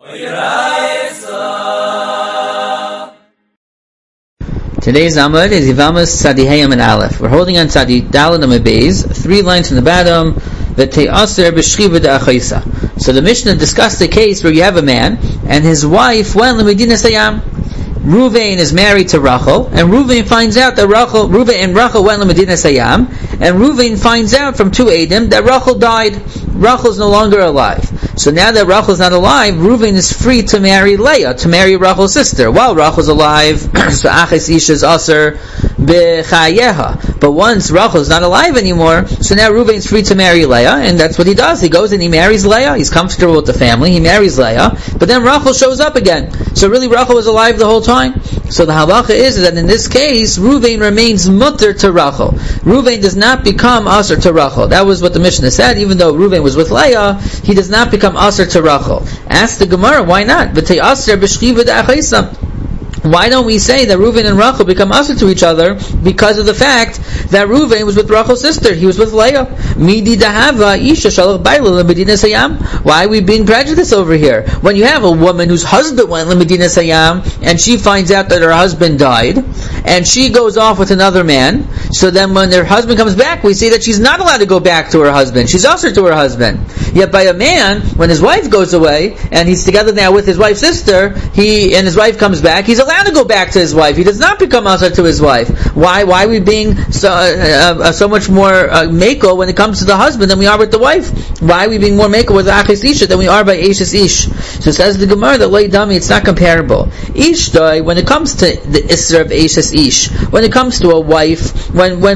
Today's Amud is Yivamas Tzadi Hayam and Aleph. We're holding on Tzadi Daled Amud Beis, 3 lines from the bottom. V'te'aser b'shchiva de'achaisa. So the Mishnah discussed the case where you have a man and his wife went l'Medina Sayam. Ruvain is married to Rachel, and Ruvain finds out that Ruvain and Rachel went l'Medina Sayam, and Ruvain finds out from 2 Eidim that Rachel died. Rachel is no longer alive. So now that Rachel is not alive, Ruvain is free to marry Leah, to marry Rachel's sister, while Rachel's alive. So Aches Ish is Aser b'chayeha. But once Rachel is not alive anymore, so now Ruvain is free to marry Leah, and that's what he does. He goes and he marries Leah. He's comfortable with the family. He marries Leah, but then Rachel shows up again. So really, Rachel was alive the whole time. So the halacha is that in this case, Ruvain remains mutter to Rachel. Ruvain does not become Aser to Rachel. That was what the Mishnah said. Even though Ruvain was with Leah, he does not become Aser to Rachel. Ask the Gemara, why not? Why don't we say that Reuven and Rachel become Aser to each other? Because of the fact that Reuven was with Rachel's sister. He was with Leah. Why are we being prejudiced over here? When you have a woman whose husband went L'Medina Sayam, and she finds out that her husband died, and she goes off with another man, so then when her husband comes back, we see that she's not allowed to go back to her husband. She's Aser to her husband. Yet by a man, when his wife goes away, and he's together now with his wife's sister, and his wife comes back, he's allowed to go back to his wife. He does not become Aser to his wife. Why are we being so much more meko when it comes to the husband than we are with the wife? Why are we being more meko with Aches Isha than we are by Eshes Ish? So says the Gemara that Loi Dami, it's not comparable. Ishtoi, when it comes to the Isra of Eshes Ish, when it comes to a wife, when a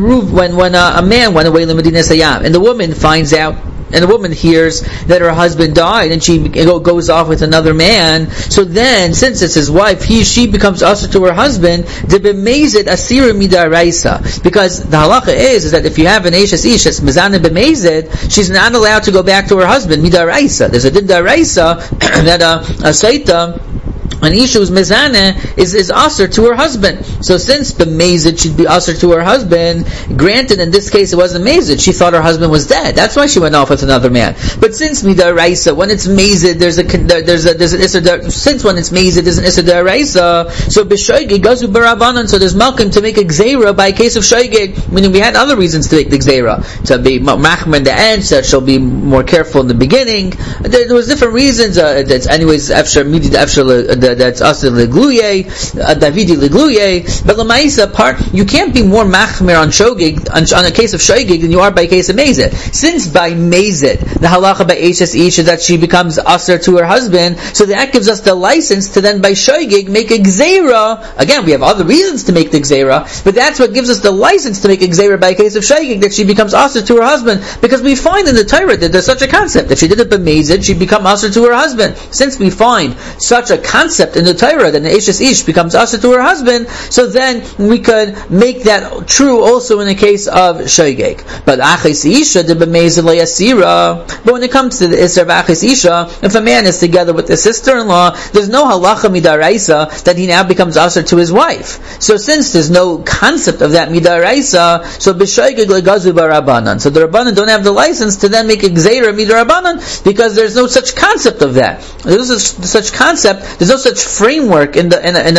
man went away to Medina Sayam, and the woman finds out, and the woman hears that her husband died, and she goes off with another man. So then, since it's his wife, she becomes Aser to her husband. Debemezed asira midaraisa, because the halacha is that if you have an Eshes Ish that's mezana bemezed, she's not allowed to go back to her husband midaraisa. There's a din daraisa that a saita, an Isha who's mezaneh is Aser to her husband. So since b'mezid should be Aser to her husband, granted in this case it wasn't mezid, she thought her husband was dead. That's why she went off with another man. But since midaraisa, when it's mezid, there's an Issa. Since when it's mezid, there's an Issa daraisa. So b'shoigig gazu barabanan. So there's malkim to make a gzeira by a case of shoigig. Meaning we had other reasons to make the gzeira, to be machmer in the end, so that she'll be more careful in the beginning. There was different reasons. That's anyways after midid after that's Aser legluye, Davidi legluye. But l'maisa part, you can't be more machmer on shogig on a case of shogig than you are by a case of mezid. Since by mezid the halacha by Eshes Ish is that she becomes Aser to her husband, so that gives us the license to then by shogig make a gzeira. Again, we have other reasons to make the gzeira, but that's what gives us the license to make a gzeira by a case of shogig, that she becomes Aser to her husband, because we find in the Torah that there's such a concept. If she did it by mezid, she'd become Aser to her husband. Since we find such a concept in the Torah that an Eshes Ish becomes Aser to her husband, so then we could make that true also in the case of Shoigeg. But Aches Isha de b'mezid le'asira. But when it comes to the Isra of Aches Isha, if a man is together with his sister-in-law, there's no halacha midaraisa that he now becomes Aser to his wife. So since there's no concept of that midaraisa, so b'shoigeg le'gazu barabanan. So the Rabbanan don't have the license to then make a gzeira midarabanan, because there's no such concept of that. There's no such concept. There's no such framework in the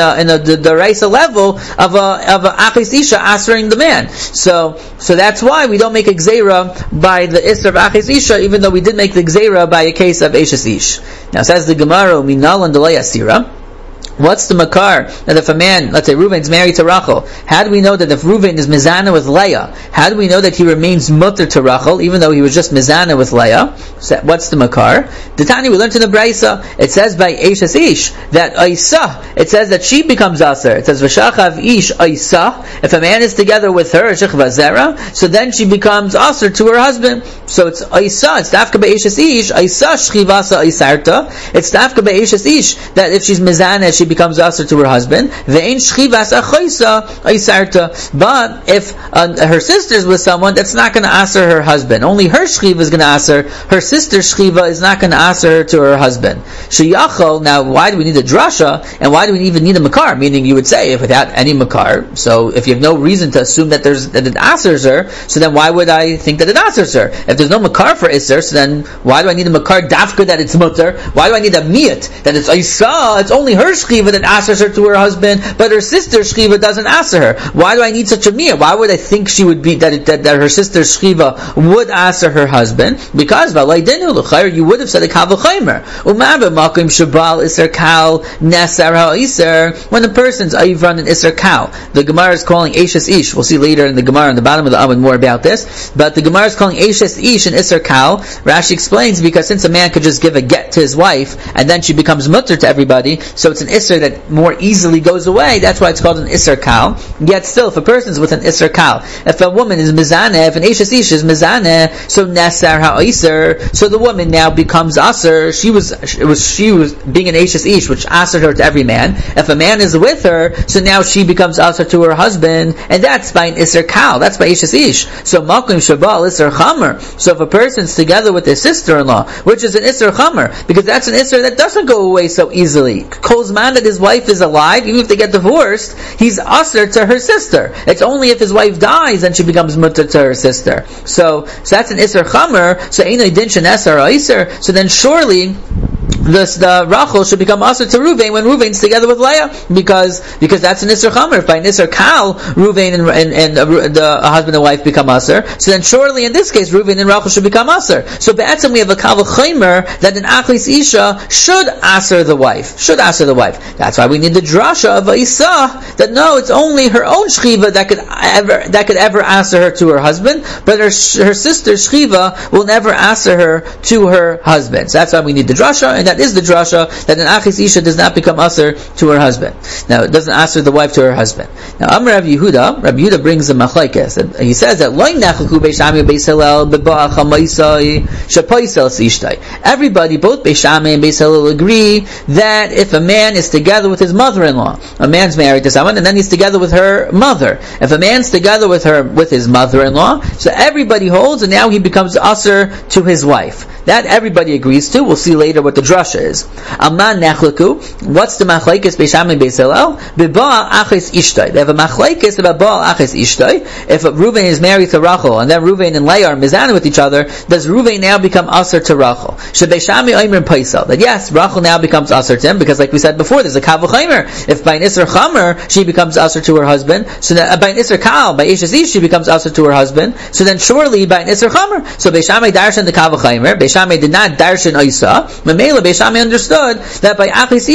Raisa level of a Aches Isha answering the man. So that's why we don't make a gzeira by the Isra of Aches Isha, even though we did make the gzeira by a case of Eshes Ish. Now says the Gemara, Minal and Delay Asira. What's the makar that if a man, let's say Reuven's married to Rachel, how do we know that if Reuven is mizana with Leah, how do we know that he remains mutter to Rachel even though he was just mizana with Leah? So what's the makar? The Tani we learned in the Braisa, it says by Eshes Ish that Isa, it says that she becomes Aser. It says V'shachav Ish Isa. If a man is together with her, Shechva Zera, so then she becomes Aser to her husband. So it's Isa, it's Dafka by Eshes Ish, Isa Shchivasa Isarta. It's Dafka by Eshes Ish that if she's mizana, she she becomes aser to her husband. Ve'ein shchivas achoisa aisarta. But if her sister's with someone, that's not going to aser her husband. Only her shchiva is going to aser. Her sister's shchiva is not going to aser her to her husband. Sheyachol. Now, why do we need a drasha? And why do we even need a makar? Meaning, you would say, if without any makar, so if you have no reason to assume that it asers her, so then why would I think that it asers her? If there's no makar for iser, so then why do I need a makar dafka that it's mutter? Why do I need a miyat that it's isa? It's only her shchiva that asers her to her husband, but her sister's shchiva doesn't aser her. Why do I need such a miyat? Why would I think she would be that her sister's shchiva would aser her husband? Because you would have said a kal v'chaymer. Makim shabal iser kal nesar ha-iser. When the person's ayivran and iser kal, the Gemara is calling Eishes Ish. We'll see later in the Gemara on the bottom of the Amud more about this. But the Gemara is calling Eishes Ish and iser kal. Rashi explains because since a man could just give a get to his wife and then she becomes mutter to everybody, so it's an iser that more easily goes away. That's why it's called an iser kal. Yet still, if a person's with an iser kal, if a woman is mizaneh, if an Eishes Ish is mizaneh, so nesar ha-iser, so the woman now becomes aser. She was being an Eishes Ish, which asked her to every man. If a man is with her, so now she becomes aser to her husband, and that's by an Isser Kal, that's by Eishes Ish. So Makim Shabal Isser Chamer. So if a person's together with his sister-in-law, which is an Isser Chamer, because that's an Isser that doesn't go away so easily. Kol's man that his wife is alive, even if they get divorced, he's aser to her sister. It's only if his wife dies, then she becomes mutter to her sister. So that's an Isser Chamer, so Einoi Din Shen Esar Iser, so then surely the Rachel should become aser to Ruvain when Ruvain's together with Leah, because that's an Isser Chamer. If by an Isser Kal, Ruvain and the husband and wife become aser, so then surely in this case Ruvain and Rachel should become aser. So be'etzem we have a Kal v'chaymer that an Achlis Isha should aser the wife. That's why we need the drasha of Isa that no, it's only her own shchiva that could ever aser her to her husband, but her sister's shchiva will never aser her to her husband. So that's why we need the drasha, and that is the drasha that an Achis Isha does not become aser to her husband. Now, it doesn't aser the wife to her husband. Now, Amar Rabbi Yehuda brings the machlekes, and he says that loy nachlaku beis Shammai and beis Hillel b'ba'a chamaisai shepaisel s'ishtai. Everybody, both beis Shammai and beis Hillel, agree that if a man is together with his mother-in-law, a man's married to someone, and then he's together with her mother. If a man's together with his mother-in-law, so everybody holds, and now he becomes aser to his wife. That everybody agrees to. We'll see later what the drasha is. Amman nechlaku. What's the machlekes beis Shammai beis Hillel? B'baal achis ishtai. They have a machlekes about baal achis ishtai. If Reuven is married to Rachel and then Reuven and Leah are mizana with each other, does Reuven now become aser to Rachel? Should beis Shammai omer paisel? That yes, Rachel now becomes aser to him because, like we said before, there's a kal v'chaymer. If by an Isser Chamer she becomes aser to her husband, so that by an Isser Kal, by Eishes Ish she becomes aser to her husband. So then surely by an Isser Chamer. So beis Shammai darshan the kal v'chaymer. Beis Shammai did not darshan Isa. Memela beis Shammai understood that by Achis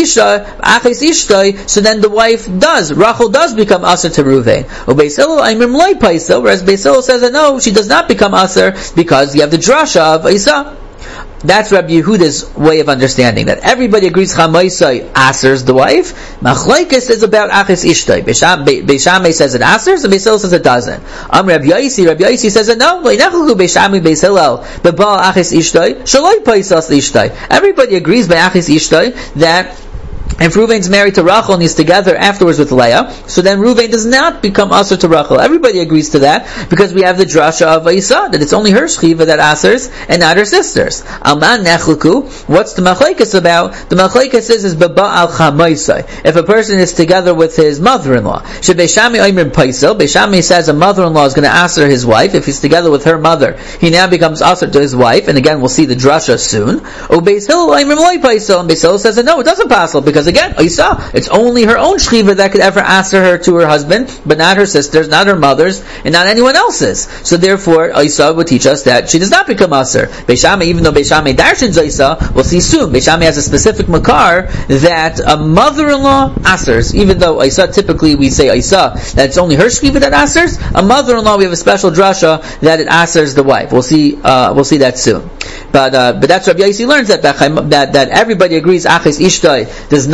Ishtoi, so then the wife Rachel does become aser to Reuven. Beis Hillel Aimrim Loi Paisel, whereas Beis Hillel says that no, she does not become aser because you have the drasha of Isa. That's Rabbi Yehuda's way of understanding that everybody agrees Chamaisai asers the wife. Machlekes is about Achis Ishtoi. Beis Shammai says it asers, and Beis Hillel says it doesn't. Rabbi Yaisi says that no, Beis Shammai Beis Hillel b'baal Achis Ishtoi shaloi paisas Ishtoi. Everybody agrees by Achis Ishtoi that if Reuven's married to Rachel and he's together afterwards with Leah, so then Reuven does not become aser to Rachel. Everybody agrees to that because we have the drasha of Isa that it's only her shchiva that asers and not her sisters. Alman nechlaku. What's the machlekes about? The machlekes is b'ba'al chamaisai. If a person is together with his mother-in-law, should Beis Shammai omer paisel? Beis Shammai says a mother-in-law is going to aser his wife. If he's together with her mother, he now becomes aser to his wife. And again, we'll see the drasha soon. O Beis Hillel omer loi paisel, and Beis Hillel says that no, it doesn't paisel because again, Isa, it's only her own shchiva that could ever aser her to her husband, but not her sisters, not her mothers, and not anyone else's. So therefore, Isa would teach us that she does not become aser. Beis Shammai, even though Beis Shammai darshans Isa, we'll see soon, Beis Shammai has a specific makar that a mother-in-law asers, even though Isa, typically we say Isa, that it's only her shchiva that asers, a mother-in-law we have a special drasha that it asers the wife. We'll see that soon. But that's Rabbi Yaisi learns that everybody agrees Achis Ishtoi does not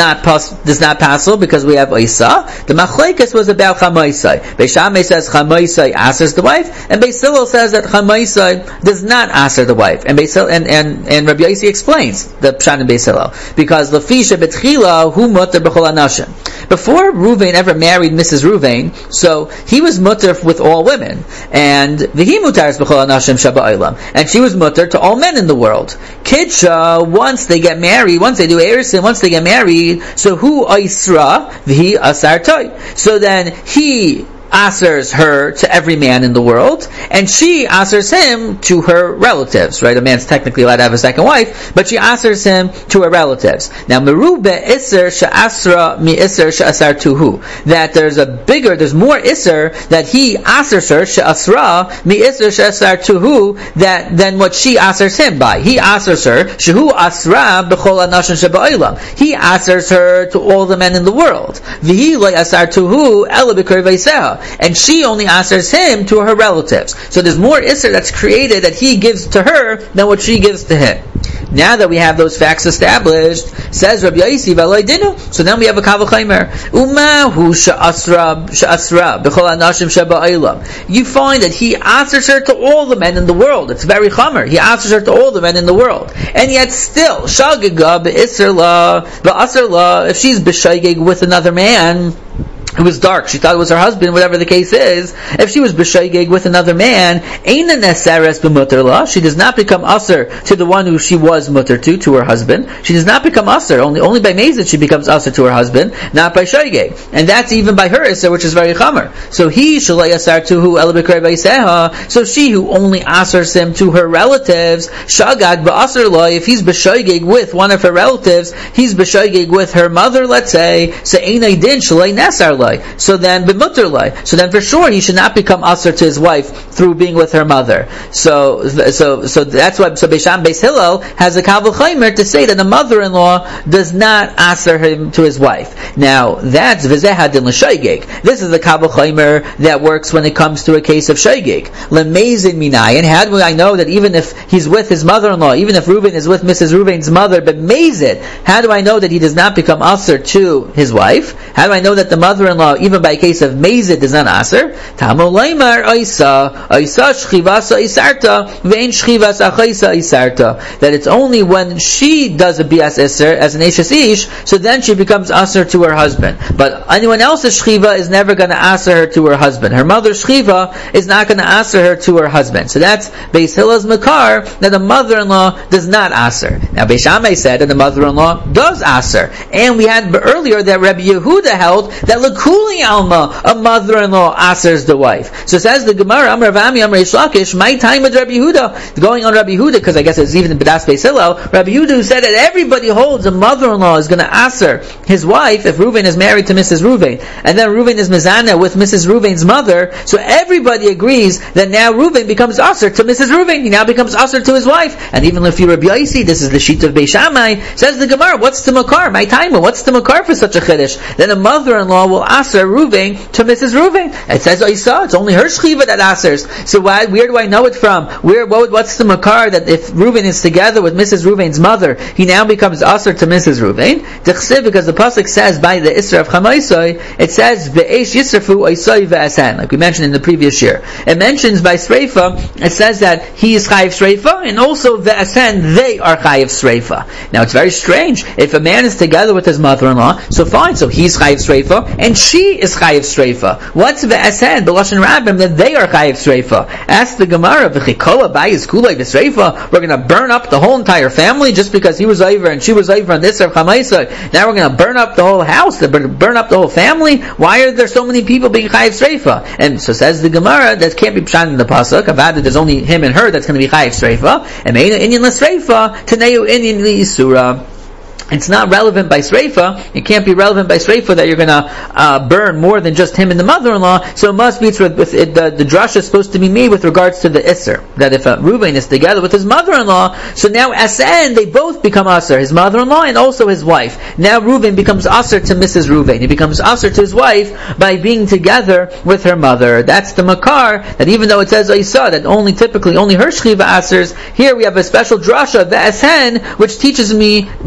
not possible because we have Isa. The Machlekes was about Chamaisai. Beis Shammai says Chamaisai asers the wife, and Beis Hillel says that Chamaisai does not aser the wife. And Rabbi Yossi explains the Pshat in Beis Hillel because Lafisha betchila hu mutter b'chol anashim. Before Reuven ever married Mrs. Reuven, so he was mutter with all women, and v'hi mutaris b'chol anashim shaba'olam, and she was mutter to all men in the world. Kidsha, once they get married, once they do erisin, once they get married, so who Isra v'hi asar toy. So then he asers her to every man in the world, and she asers him to her relatives, right? A man's technically allowed to have a second wife, but she asers him to her relatives. Now, merube iser she'asra mi iser she'asar tuhu. That there's more iser that he asers her she'asra mi iser she'asar tuhu than what she asers him by. He asers her shehu asra b'chol anashim sheba'olam. He asers her to all the men in the world. V'hi lo asar tuhu ela b'kriveiseha. And she only asers him to her relatives. So there's more Isser that's created that he gives to her than what she gives to him. Now that we have those facts established, says Rabbi Yossi, V'aloi dinu. So then we have a Kavachaymer. Umahu she'asra b'chol anashim sheba'olam. You find that he asers her to all the men in the world. It's very chamer. He asers her to all the men in the world. And yet still, shagaga be'isr la, ba'asr la, if she's b'shaygig with another man, it was dark, she thought it was her husband, whatever the case is. If she was b'shaygig with another man, eina neseres b'mutter la, she does not become usher to the one who she was mutter to her husband. She does not become usher. Only by mezid she becomes usher to her husband, not by shaygig. And that's even by her isser, which is very chamer. So he shalay asar tuhu ela b'krei b'yiseha. So she who only asers him to her relatives, shagag b'asar la, if he's b'shaygig with one of her relatives, he's b'shaygig with her mother, let's say, so eina din shalay nesar la. So then, b'mutter. So then, for sure, he should not become aser to his wife through being with her mother. So that's why. So Beis Hillel has a Kavachaymer to say that the mother-in-law does not aser him to his wife. Now that's v'zehadin l'shaygig. This is the Kavachaymer that works when it comes to a case of shaygig. Lemezin minayin. How do I know that even if he's with his mother-in-law, even if Reuven is with Mrs. Reuven's mother, but mezid, how do I know that he does not become aser to his wife? How do I know that the mother-in-law, even by a case of mezid, does not aser? Tamo leimar Isa shchivasa isarta vein shchivasa achaysa isarta. That it's only when she does a bias iser as an eshes ish, so then she becomes aser to her husband. But anyone else's shchiva is never going to aser her to her husband. Her mother's shchiva is not going to aser her to her husband. So that's Beis Hillel's makar that the mother-in-law does not aser. Now Beis Shammai said that the mother-in-law does aser, and we had earlier that Rabbi Yehuda held that Kuli Alma, a mother-in-law asers the wife. So says the Gemara, Amar Vami, Amar Reish Lakish, my time with Rabbi Yehuda, going on Rabbi Yehuda, because I guess it's even in B'das Beis Hillel, Rabbi Yehuda who said that everybody holds a mother-in-law is going to aser his wife if Reuven is married to Mrs. Reuven, and then Reuven is mezana with Mrs. Reuven's mother, so everybody agrees that now Reuven becomes aser to Mrs. Reuven, he now becomes aser to his wife, and even if you Rabbi Yossi, this is the sheet of Beis Shammai, says the Gemara, what's the makar? My time, what's the makar for such a chiddush? Then a mother-in-law will aser Reuven to Mrs. Reuven. It says Isa, it's only her shchiva that asers. So where do I know it from? What's the makar that if Reuven is together with Mrs. Reuven's mother, he now becomes aser to Mrs. Reuven? Because the pasuk says by the Isra of Chamaisai, it says ve'esh yisrafu Isai ve'asan, like we mentioned in the previous year. It mentions by Sreifa, it says that he is chayiv Sreifa, and also ve'asan, they are chayiv Sreifa. Now it's very strange. If a man is together with his mother-in-law, so fine, so he's chayiv Sreifa, and she is chayiv Sreifa. What's ve'asan, the Lashon Rabbim, that they are chayiv Sreifa? Ask the Gemara, v'chikola bayis kulei v'sreifa, we're going to burn up the whole entire family just because he was over and she was over on this of Chamaisa. Now we're going to burn up the whole house, burn up the whole family? Why are there so many people being chayiv Sreifa? And so says the Gemara, that can't be pshat in the pasuk, about it there's only him and her that's going to be chayiv Sreifa, and me'ina inyan l'sreifa, teneu inyan li'isura. It's not relevant by Sreifa. It can't be relevant by Sreifa that you're going to burn more than just him and the mother-in-law. So it must be the drasha is supposed to be made with regards to the Isser. That if Reuven is together with his mother-in-law, so now Asan, they both become Aser, his mother-in-law and also his wife. Now Reuven becomes Aser to Mrs. Reuven. He becomes Aser to his wife by being together with her mother. That's the makar, that even though it says Isa, that typically only her shchiva Asers, here we have a special drasha, the Asan, which teaches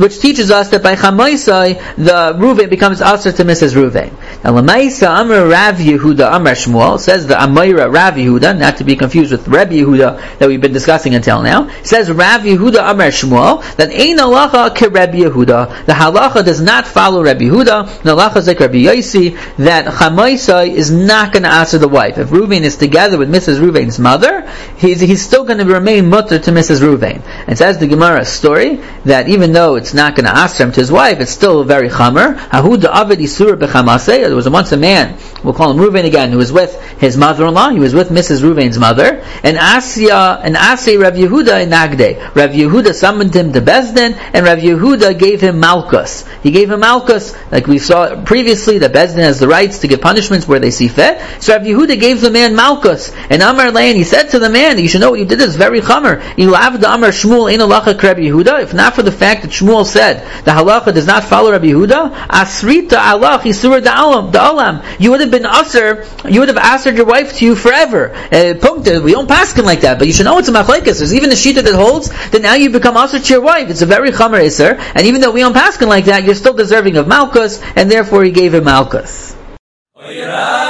teaches us that by Chamaisai, the Ruvain becomes Asr to Mrs. Ruvain. Now, Lamaisa Amar Rav Yehuda Amar Shmuel, says the Amayra Rav Yehuda, not to be confused with Rebbe Yehuda that we've been discussing until now, says Rav Yehuda Amar Shmuel, that Ein halacha ke Rebbe Yehuda, the halacha does not follow Rebbe Yehuda, the halacha is like Rebbe Yosi, that Chamaisai is not going to answer the wife. If Ruvain is together with Mrs. Ruvain's mother, he's still going to remain mutter to Mrs. Ruvain. And says the Gemara story, that even though it's not going to answer him to his wife, it's still very chamer. There was once a man, we'll call him Ruvain again, who was with his mother-in-law, he was with Mrs. Ruvain's mother, and Asi Rav Yehuda in Nagde. Rav Yehuda summoned him to Bezdin, and Rav Yehuda gave him Malkus. He gave him Malkus, like we saw previously, that Bezdin has the rights to give punishments where they see fit. So Rav Yehuda gave the man Malkus, and Amar Lein, he said to the man, you should know what you did is very chamer. Amar Shmuel ein halacha Rabbi Yehuda. If not for the fact that Shmuel said the halacha does not follow Rabbi Yehuda, asrita alach isura da'alam. You would have been aser. You would have asered your wife to you forever. We don't paskin like that, but you should know it's a machlekes. There's even a shita that holds that now you become aser to your wife. It's a very chamer iser, and even though we don't paskin like that, you're still deserving of malchus, and therefore he gave him malchus.